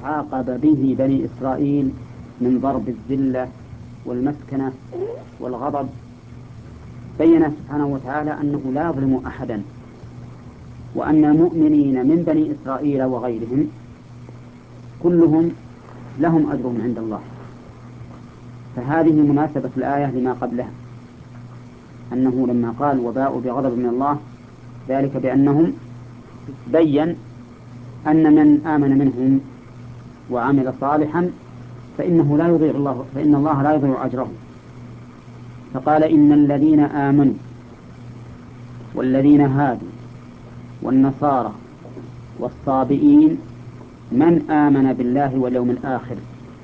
عاقب به بني إسرائيل من ضرب الذلة والمسكنة والغضب، بين سبحانه وتعالى أنه لا يظلم أحدا، وأن المؤمنين من بني إسرائيل وغيرهم كلهم لهم أجرهم عند الله. فهذه مناسبة الآية لما قبلها، أنه لما قال وباءوا بغضب من الله ذلك بأنهم، بين أن من آمن منهم وعمل صالحا فإن الله لا يضيع أجره. فقال إن الذين آمنوا والذين هادوا والنصارى والصابئين من آمن بالله واليوم الآخر.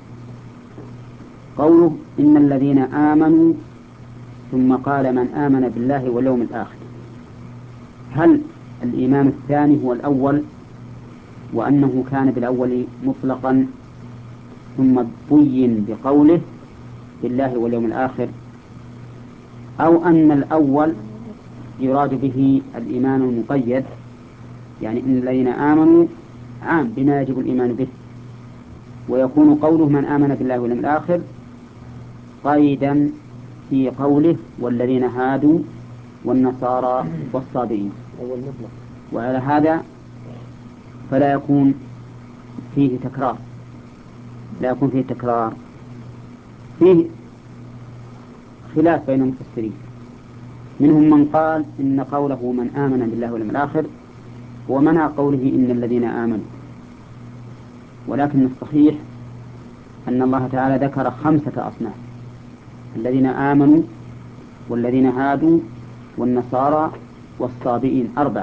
قوله إن الذين آمنوا ثم قال من آمن بالله واليوم الآخر، هل الإيمان الثاني هو الأول وأنه كان بالأول مطلقا ثم بين بقوله بالله واليوم الآخر، أو أن الأول يراد به الإيمان المقيد، يعني إن الذين آمنوا عام بما يجب الإيمان به، ويكون قوله من آمن بالله واليوم الآخر قيدا في قوله والذين هادوا والنصارى والصابئين. وعلى هذا فلا يكون فيه تكرار، لا يكون فيه تكرار، فيه خلاف بين المفسرين. منهم من قال إن قوله من آمن بالله واليوم الآخر هو منع قوله إن الذين آمنوا، ولكن الصحيح أن الله تعالى ذكر 5 أصناف: الذين آمنوا والذين هادوا والنصارى والصابئين 4.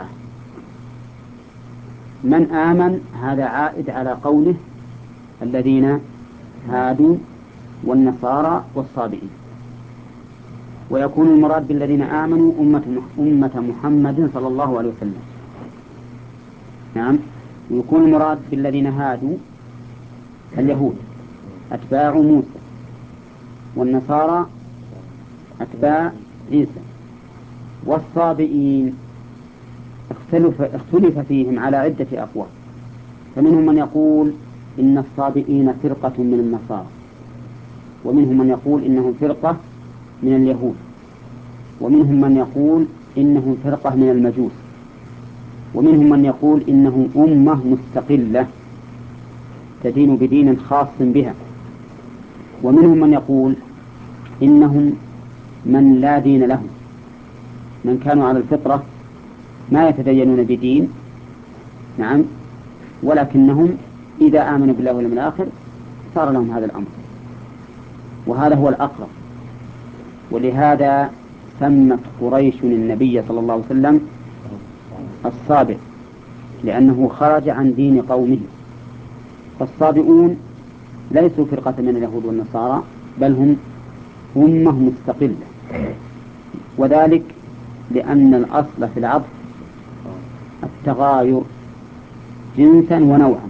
من آمن هذا عائد على قوله الذين هادوا والنصارى والصابئين، ويكون المراد بالذين آمنوا أمة محمد صلى الله عليه وسلم. نعم، ويكون المراد بالذين هادوا اليهود أتباع موسى، والنصارى أتباع عيسى، والصابئين اختلف فيهم على عدة أقوال، فمنهم من يقول إن الصابئين فرقة من النصارى، ومنهم من يقول إنهم فرقة من اليهود، ومنهم من يقول إنهم فرقة من المجوس، ومنهم من يقول إنهم أمة مستقلة تدين بدين خاص بها، ومنهم من يقول إنهم من لا دين لهم، من كانوا على الفطرة ما يتدينون بدين، نعم، ولكنهم إذا آمنوا بالله واليوم الآخر صار لهم هذا الأمر، وهذا هو الأقرب. ولهذا سمت قريش النبي صلى الله عليه وسلم الصابئ، لأنه خرج عن دين قومه. فالصابئون ليسوا فرقة من اليهود والنصارى، بل هم أمة مستقلة، وذلك لأن الأصل في العطف التغاير جنسا ونوعا.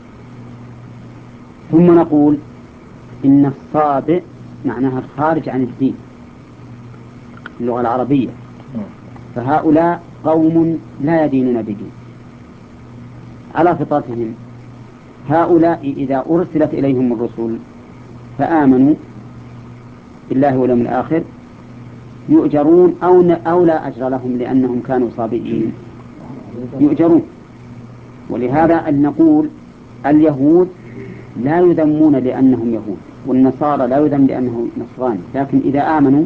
ثم نقول إن الصابئ معناها الخارج عن الدين اللغة العربية، فهؤلاء قوم لا يدينون بدين على فطرتهم. هؤلاء إذا أرسلت إليهم الرسل فآمنوا بالله واليوم الآخر يؤجرون أو لا أجر لهم لأنهم كانوا صابئين، يؤجرون. ولهذا أن نقول اليهود لا يذمون لأنهم يهود، والنصارى لا يذم لأنه نصراني، لكن إذا آمنوا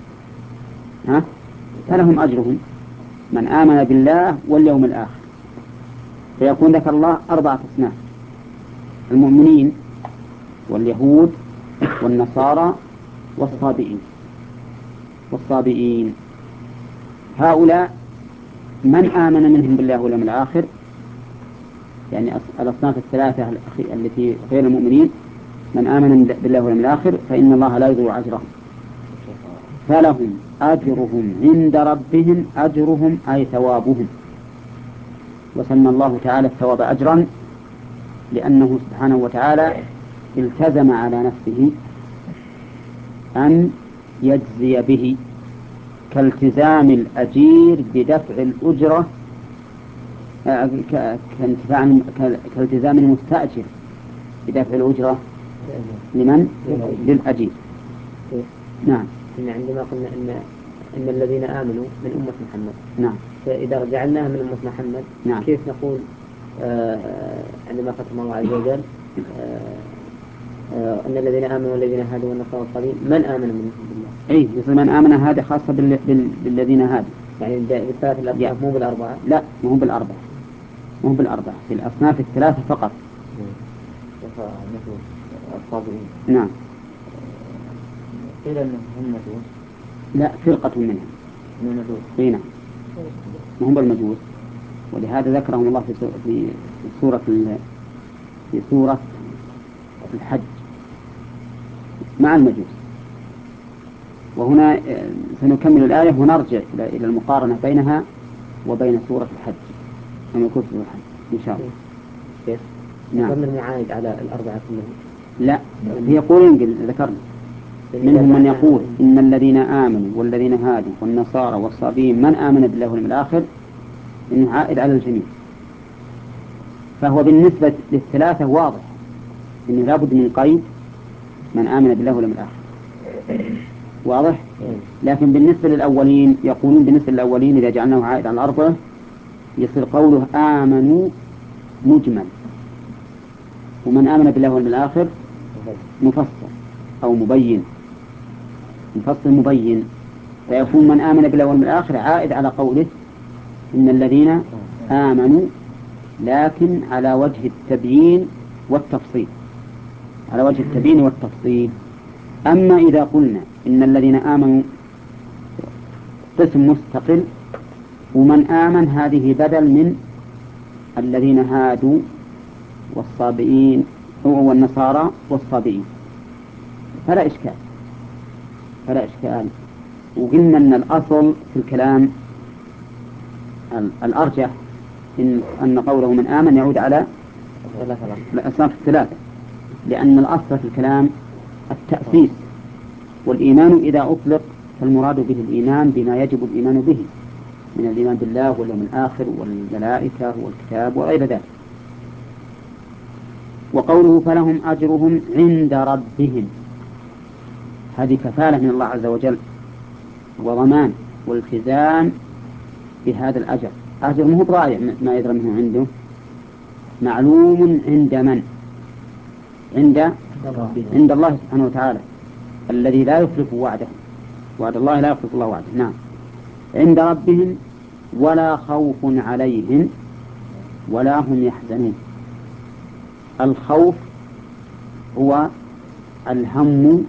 فلهم أجرهم من آمن بالله واليوم الآخر. فيكون ذكر الله 4 أصناف: المؤمنين واليهود والنصارى والصابئين. هؤلاء من آمن منهم بالله واليوم الآخر، يعني الأصناف ال3 التي غير المؤمنين، من آمن بالله واليوم الآخر فإن الله لا يضيع أجرهم، فلهم أجرهم عند ربهم، أجرهم أي ثوابهم. وسمى الله تعالى الثواب أجرا لأنه سبحانه وتعالى التزم على نفسه أن يجزي به، كالتزام الأجير بدفع الأجرة، كالتزام المستأجر بدفع الأجرة لمن؟ للأجير. نعم. عندما قلنا أن الذين آمنوا من أمة محمد، نعم، فإذا جعلناها من أمة محمد، نعم، كيف نقول عندما ختم الله عز وجل أن الذين آمنوا والذين هادوا والنصارى والصابئين من آمن منهم بالله؟ أي يصير من آمن هذا خاصة بالذين هادوا، يعني بالثلاث الأصناف مو بالأربعة؟ لا، مو بالأربعة، مو بالأربعة، في الأصناف الثلاثة فقط. مثل الصابئين. نعم. قيل أنهم هم مجوس. لا، فرقة منهم. من المجوس. اي نعم، وهم بالمجوس، ولهذا ذكرهم الله في سورة الحج مع المجوس. وهنا سنكمل الآية ونرجع إلى المقارنة بينها وبين سورة الحج كما يكون في الحج إن شاء الله. كيف؟ نعم. المعايد على الأربعة كلهم. لا، هي قولين ذكرنا، منهم من يقول إن الذين آمنوا والذين هادوا والنصارى والصابئين من آمن بالله واليوم الآخر إنه عائد على الجميع، فهو بالنسبة للثلاثة واضح إنه لابد من قيد من آمن بالله واليوم الآخر، واضح. لكن بالنسبة للأولين يقولون بالنسبة للأولين إذا جعلناه عائد على الأربعة يصير قوله آمنوا مجمل، ومن آمن بالله واليوم الآخر مفصل أو مبين، مفصل مبين، فيكون من آمن بالله واليوم الآخر عائد على قوله إن الذين آمنوا، لكن على وجه التبيين والتفصيل، على وجه التبيين والتفصيل. أما إذا قلنا إن الذين آمنوا قسم مستقل ومن آمن هذه بدل من الذين هادوا والصابئين والنصارى والصابئين، فلا إشكال، فلا إشكال. وقلنا أن الأصل في الكلام الأرجح أن قوله من آمن يعود على الأصناف الثلاثة، لأن الأصل في الكلام التأسيس، والإيمان إذا أطلق فالمراد به الإيمان بما يجب الإيمان به من الإيمان بالله واليوم الآخر والملائكة والكتاب وغير ذلك. وقوله فلهم أجرهم عند ربهم، هذه كفالة من الله عز وجل وضمان والتزام بهذا الأجر. أجر مو ضايع ما يدرى منه عنده، معلوم عند من؟ عند الله سبحانه وتعالى الذي لا يخلف وعده، وعد الله لا يخلف الله وعده. نعم، عند ربهم ولا خوف عليهم ولا هم يحزنون. الخوف هو الهم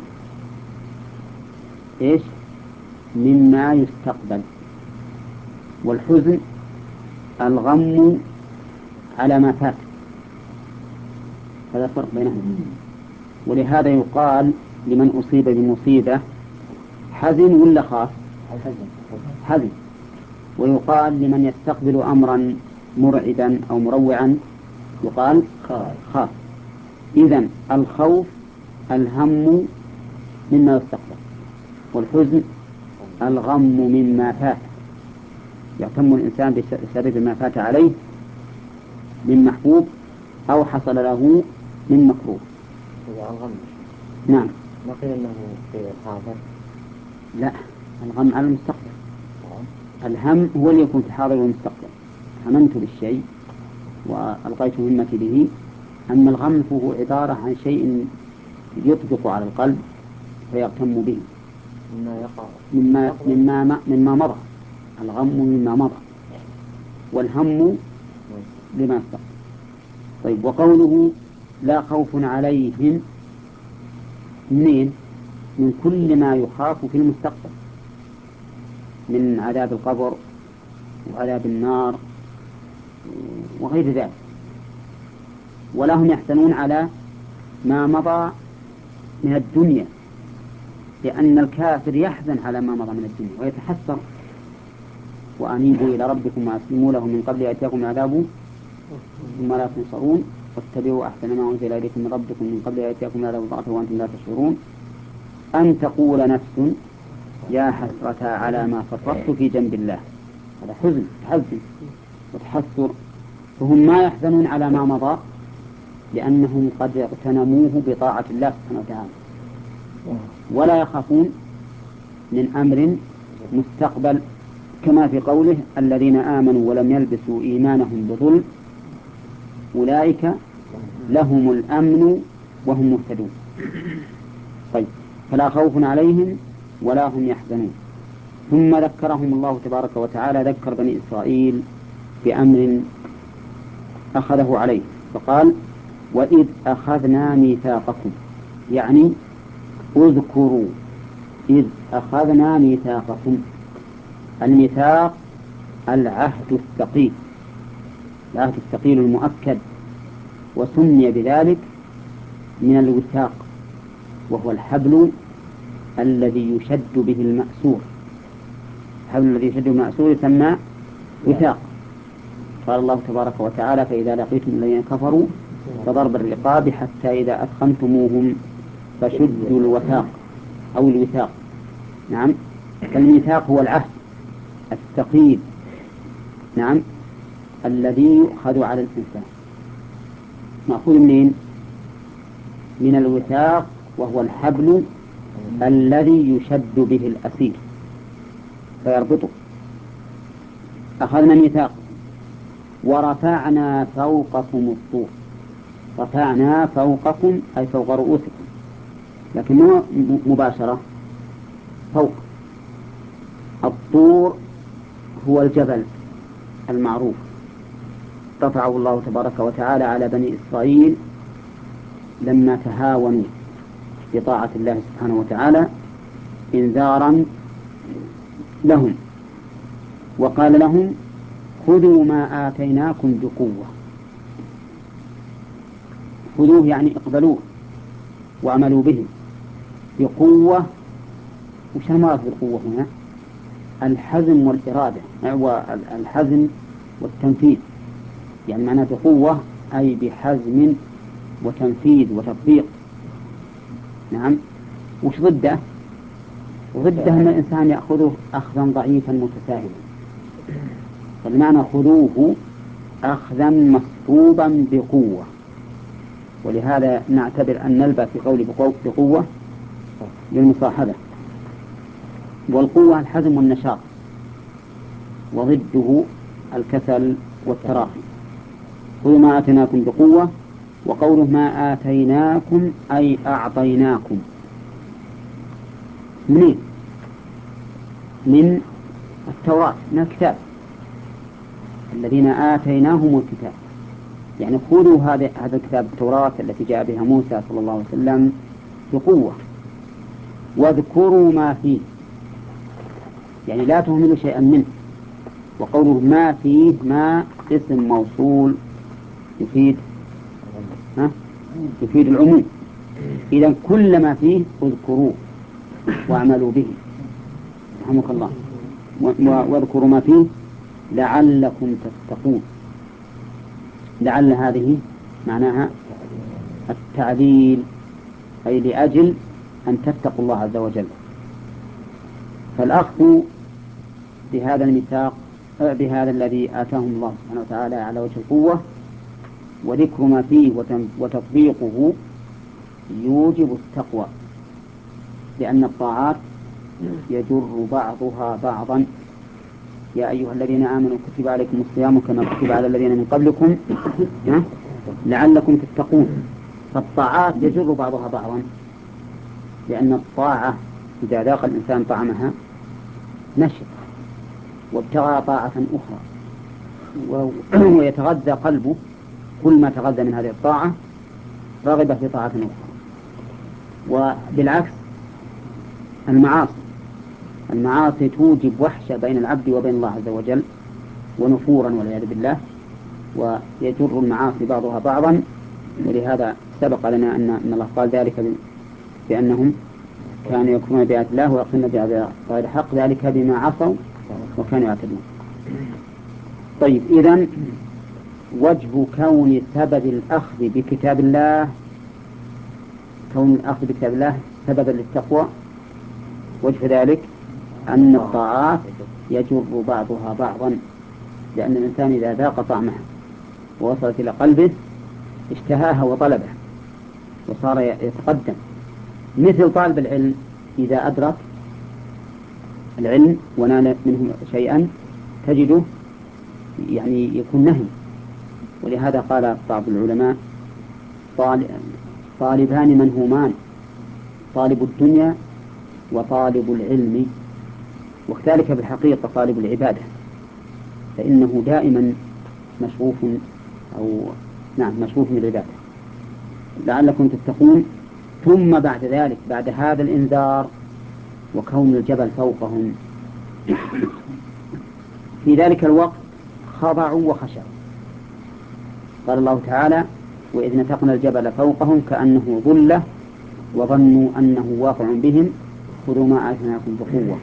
إيش مما يستقبل، والحزن الغم على ما فات، هذا فرق بينهم. ولهذا يقال لمن أصيب بمصيبة حزن ولا خاف؟ حزن. ويقال لمن يستقبل أمرا مرعبا أو مروعا يقال خاف. إذن الخوف الهم مما يستقبل، والحزن الغم مما فات، يهتم الإنسان بسبب ما فات عليه من محبوب أو حصل له من مكروه. الغم. نعم. ما قيل أنه في الحاضر؟ لا، الغم على المستقبل. الهم هو اللي يكون في الحاضر والمستقبل، هممت بالشيء وألقيت همتي به. أما الغم فهو عبارة عن شيء يطبق على القلب فيغتم به مما مضى. الغم مما مضى، والهم لما استقبل. طيب، وقوله لا خوف عليهم من كل ما يخاف في المستقبل من عذاب القبر وعذاب النار وغير ذلك، ولا هم يحزنون على ما مضى من الدنيا، لأن الكافر يحزن على ما مضى من الدنيا ويتحسر. وأنيبوا إلى ربكم وأسلموا له من قبل يأتيكم العذاب ثم لا تنصرون واتبعوا أحسن ما أنزل إليكم من ربكم من قبل يأتيكم العذاب بغتة وأنتم لا تشعرون أن تقول نفس يا حسرة على ما فرطت في جنب الله. هذا حزن، تحزن وتحسر. فهم ما يحزنون على ما مضى لأنهم قد اغتنموه بطاعة الله سبحانه وتعالى، ولا يخافون من أمر مستقبل، كما في قوله الذين آمنوا ولم يلبسوا إيمانهم بظلم أولئك لهم الأمن وهم مهتدون. طيب، فلا خوف عليهم ولا هم يحزنون. ثم ذكرهم الله تبارك وتعالى، ذكر بني إسرائيل بأمر أخذه عليه، فقال وإذ أخذنا ميثاقكم، يعني اذكروا إذ أخذنا ميثاقكم. الميثاق العهد الثقيل، العهد الثقيل المؤكد، وسمي بذلك من الوثاق، وهو الحبل الذي يشد به المأسور. الحبل الذي يشد به المأسور يسمى وثاق. قال الله تبارك وتعالى فإذا لقيتم الذين كفروا فضرب الرقاب حتى إذا أثخنتموهم فشدوا الوثاق أو الوثاق. نعم، الميثاق هو العهد الثقيل، نعم، الذي يؤخذ على الإنسان. مأخوذ منين؟ من الوثاق، وهو الحبل الذي يشد به الأسير فيربطه. أخذنا ميثاق ورفعنا فوقكم الطور. رفعنا فوقكم أي فوق رؤوسكم، لكن مو مباشرة، فوق. الطور هو الجبل المعروف، رفعه الله تبارك وتعالى على بني إسرائيل لما تهاونوا بطاعة الله سبحانه وتعالى إنذارا لهم، وقال لهم خذوا ما آتيناكم بقوة. خذوه يعني اقبلوه وعملوا به بقوة. وش المراد بالقوة هنا؟ الحزم والإرادة، والحزم والتنفيذ، يعني معناه بقوة أي بحزم وتنفيذ وتطبيق. نعم. وش ضده؟ ضده أن الإنسان يأخذه أخذا ضعيفا متساهلا. فالمعنى خذوه أخذا مصحوبا بقوة. ولهذا نعتبر أن نلبى في قول بقوة للمصاحبة. والقوة الحزم والنشاط، وضده الكسل والتراخي. خذوا ما آتيناكم بقوة. وقوله ما آتيناكم أي أعطيناكم. منين؟ من التوراة، من الكتاب، الذين آتيناهم الكتاب. يعني خذوا هذا الكتاب التوراة التي جاء بها موسى صلى الله عليه وسلم بقوة، واذكروا ما فيه، يعني لا تهملوا شيئا منه. وقوله ما فيه، ما اسم موصول يفيد يفيد العموم. إذا كل ما فيه اذكروه واعملوا به، رحمك الله. واذكروا ما فيه لعلكم تتقون. لعل هذه معناها التعليل، أي لأجل أن تتقوا الله عز وجل. فالأخذ بهذا الميثاق، بهذا الذي آتاهم الله سبحانه وتعالى على وجه القوة، وذكر ما فيه وتطبيقه يوجب التقوى، لأن الطاعات يجر بعضها بعضا. يا أيها الذين آمنوا كتب عليكم الصيام كما كتب على الذين من قبلكم لعلكم تتقون. فالطاعات يجر بعضها بعضا، لأن الطاعة إذا ذاق الإنسان طعمها نشط وابتغى طاعة أخرى، ويتغذى قلبه كل ما تغذى من هذه الطاعة رغب في طاعة أخرى. وبالعكس المعاصي توجب وحشة بين العبد وبين الله عز وجل ونفورا والعياذ بالله، ويجر المعاصي بعضها بعضا. ولهذا سبق لنا أن الله قال ذلك بأنهم كانوا يكفرون بآيات الله ويقتلون بآيات غير حق، ذلك بما عصوا وكانوا يعتدون. طيب، إذن وجه كون سبب الأخذ بكتاب الله، كون الأخذ بكتاب الله سببا للتقوى، وجه ذلك أن الطاعات يجر بعضها بعضا، لأن الإنسان إذا ذاق طعمها ووصلت إلى قلبه اشتهاها وطلبها وصار يتقدم، مثل طالب العلم إذا أدرك العلم ونال منه شيئا تجده يعني يكون نهي. ولهذا قال بعض العلماء طالبان منهومان، طالب الدنيا وطالب العلم. وكذلك بالحقيقة طالب العبادة، فإنه دائما مشغوف مشغوف بالعبادة لعلكم تتقون. ثم بعد ذلك، بعد هذا الإنذار وكون الجبل فوقهم، في ذلك الوقت خضعوا وخشعوا. قال الله تعالى: وإذ نتقنا الجبل فوقهم كأنه ظلة وظنوا أنه واقع بهم خذوا ما آتيناكم بقوة.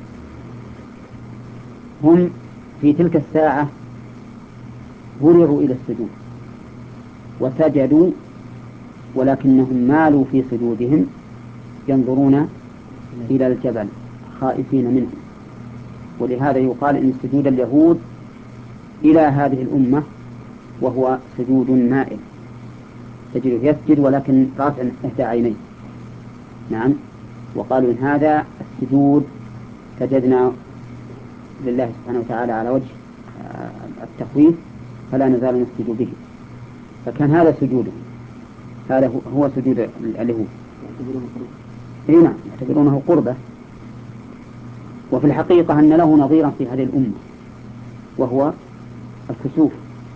هم في تلك الساعة هرعوا إلى السجود وسجدوا، ولكنهم مالوا في سجودهم ينظرون إلى الجبل خائفين منه. ولهذا يقال إن سجود اليهود إلى هذه الأمة وهو سجود مائل، تجد يسجد ولكن رافع إحدى عينيه. نعم. وقالوا إن هذا السجود سجدنا لله سبحانه وتعالى على وجه التخويف فلا نزال نسجد به. فكان هذا سجوده، هذا هو سجود اليهود. نعم، يعتبرونه قربة. وفي الحقيقة أن له نظيرا في هذه الأمة وهو الكسوف،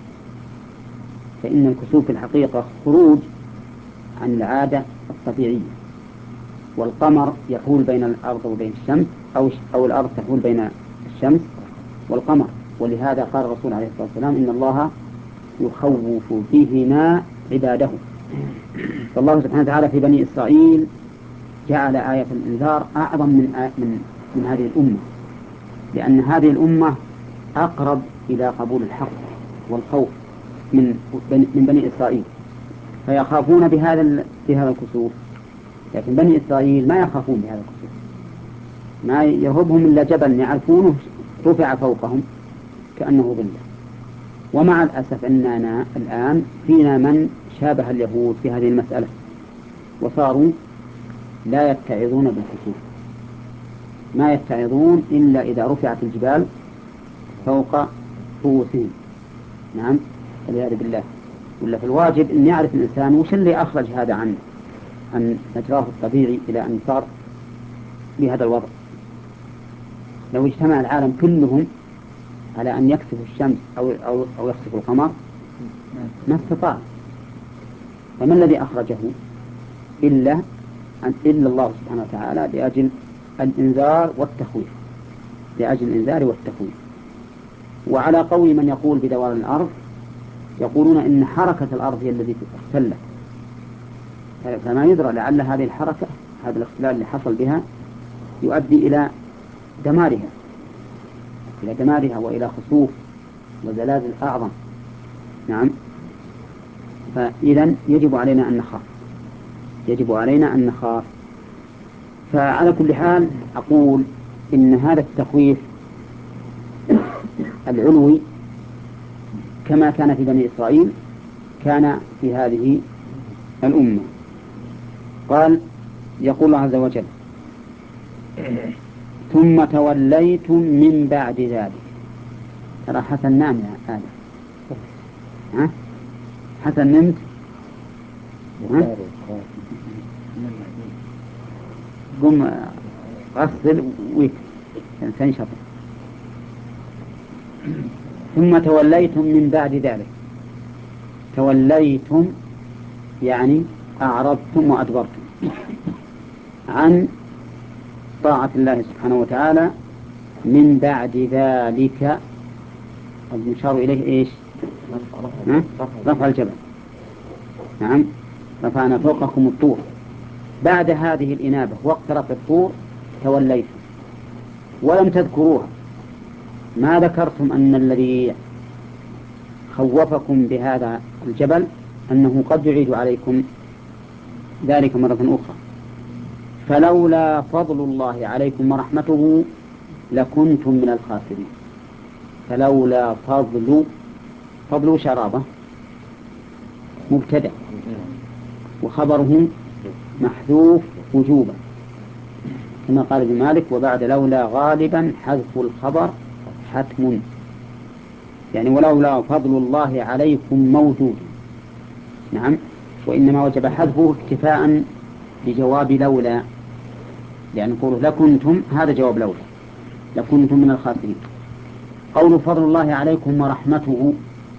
فإن الكسوف في الحقيقة خروج عن العادة الطبيعية، والقمر يحول بين الأرض وبين الشمس، أو الأرض تحول بين الشمس والقمر. ولهذا قال الرسول عليه الصلاة والسلام: إن الله يخوف بهما عباده. فالله سبحانه وتعالى في بني إسرائيل جعل آية الإنذار أعظم من هذه الأمة، لأن هذه الأمة أقرب إلى قبول الحق والخوف من بني إسرائيل، فيخافون بهذا الكسوف. لكن بني إسرائيل ما يخافون بهذا الكسوف، ما يهبهم إلا جبل يعرفونه رفع فوقهم كأنه ظلة. ومع الأسف أننا الآن فينا من شابه اليهود في هذه المسألة، وصاروا لا يتعظون بالكسوف، ما يتعظون إلا إذا رفعت الجبال فوق رؤوسهم. نعم، والعياذ بالله. ولا في الواجب أن يعرف الإنسان وش اللي أخرج هذا عن مجراه الطبيعي إلى أن صار بهذا الوضع. لو اجتمع العالم كلهم على أن يكسف الشمس أو يخسف القمر ما استطاع. فما الذي أخرجه إلا الله سبحانه وتعالى لأجل الإنذار والتخويف، لأجل الإنذار والتخويف. وعلى قول من يقول بدوران الأرض، يقولون إن حركة الأرض هي التي اختلت، فما يدرى لعل هذه الحركة، هذا الاختلال اللي حصل بها يؤدي إلى دمارها وإلى خسوف وزلازل أعظم. نعم. فإذا يجب علينا أن نخاف. فعلى كل حال أقول إن هذا التخويف العلوي كما كان في بني إسرائيل كان في هذه الأمة. يقول الله عز وجل: ثم توليتم من بعد ذلك. ترى حسن نام يا آدم، حسن نمت، قم غسل تنشط. ثم توليتم من بعد ذلك. توليتم يعني أعرضتم وأدبرتم عن طاعة الله سبحانه وتعالى من بعد ذلك. المشار إليه إيش؟ رفع الجبل. نعم، رفعنا فوقكم الطور. بعد هذه الإنابة وقت رفع الطور توليتم ولم تذكروها. ما ذكرتم أن الذي خوفكم بهذا الجبل أنه قد يعيد عليكم ذلك مرة أخرى. فلولا فضل الله عليكم ورحمته لكنتم من الخاسرين. فلولا فضل شرابة مبتدأ وخبره محذوف وجوبا، كما قال ابن مالك: وبعد لولا غالبا حذف الخبر حتم، يعني ولولا فضل الله عليكم موجود. نعم، وإنما وجب حذفه اكتفاء بجواب لولا، لأن قوله لكنتم هذا جواب لولا، لكنتم من الخاسرين. قول فضل الله عليكم ورحمته،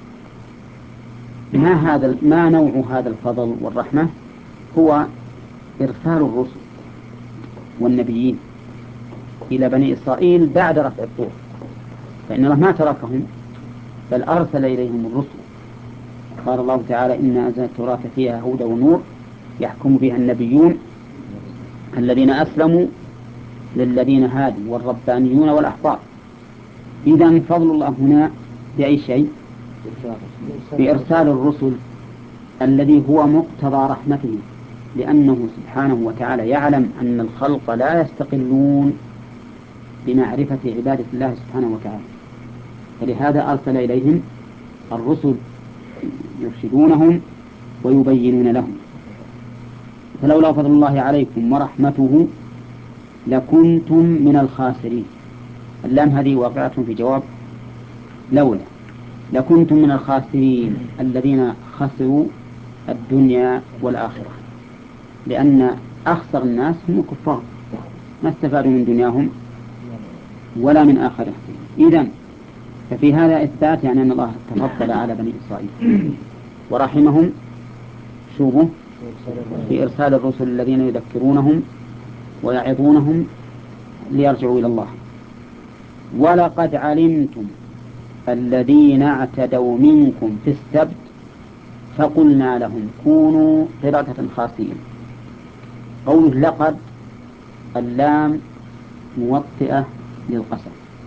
ما نوع هذا الفضل والرحمة؟ هو إرسال الرسل والنبيين إلى بني إسرائيل بعد رفع الطور، فإن الله ما تركهم بل أرسل إليهم الرسل. قال الله تعالى: إنا أنزلنا التوراة فيها هدى ونور يحكم بها النبيون الذين أسلموا للذين هادوا والربانيون والأحبار. إذن فضل الله هنا بأي شيء؟ بإرسال الرسل الذي هو مقتضى رحمته، لأنه سبحانه وتعالى يعلم أن الخلق لا يستقلون بمعرفة عبادة الله سبحانه وتعالى، فلهذا أرسل إليهم الرسل يرشدونهم ويبينون لهم. فلولا فضل الله عليكم ورحمته لكنتم من الخاسرين. اللام هذه واقعة في جواب لولا. لكنتم من الخاسرين الذين خسروا الدنيا والآخرة، لأن أخسر الناس هم الكفار، ما استفادوا من دنياهم ولا من آخرهم. إذن ففي هذا إثبات يعني أن الله تفضل على بني إسرائيل ورحمهم شوفوا في إرسال الرسل الذين يذكرونهم ويعظونهم ليرجعوا إلى الله. ولقد علمتم الذين اعتدوا منكم في السبت فقلنا لهم كونوا قردة خاسئين. قوله لقد، اللام موطئة للقسم،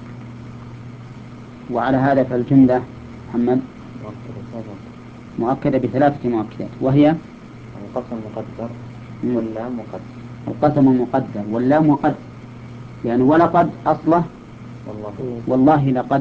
وعلى هذا فالجملة محمد مؤكدة بثلاثة مؤكدات، وهي القسم مقدر واللام مقدر. القسم مقدر واللام مقدر، يعني ولقد أصله والله لقد.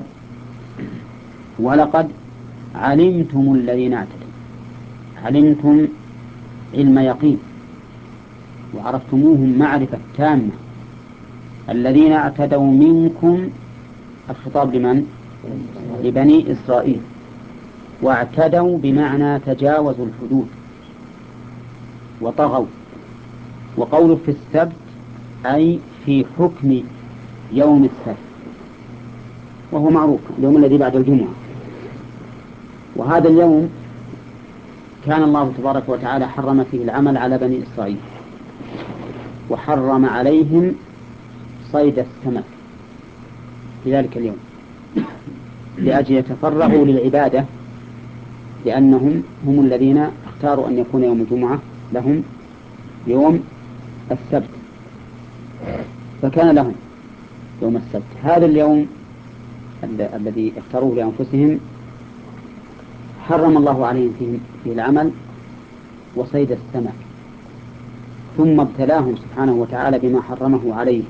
ولقد علمتم الذين اعتدوا، علمتم علم يقين وعرفتموهم معرفة تامة. الذين اعتدوا منكم، الخطاب لمن؟ لبني إسرائيل. واعتدوا بمعنى تجاوزوا الحدود وطغوا. وقوله في السبت أي في حكم يوم السبت، وهو معروف اليوم الذي بعد الجمعة. وهذا اليوم كان الله تبارك وتعالى حرم فيه العمل على بني إسرائيل، وحرم عليهم صيد السمك في ذلك اليوم لأجل يتفرغوا للعبادة، لأنهم هم الذين اختاروا أن يكون يوم الجمعة لهم يوم السبت، فكان لهم يوم السبت. هذا اليوم الذي اختاروه لأنفسهم حرم الله عليهم فيه العمل وصيد السمك، ثم ابتلاهم سبحانه وتعالى بما حرمه عليهم،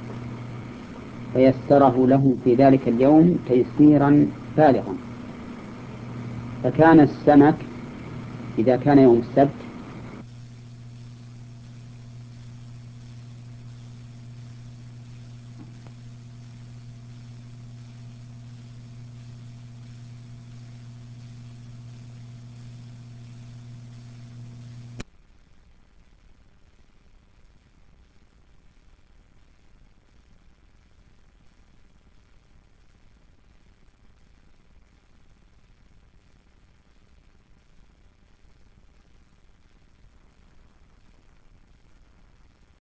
فيسره لهم في ذلك اليوم تيسيرا بالغا. فكان السمك إذا كان يوم السبت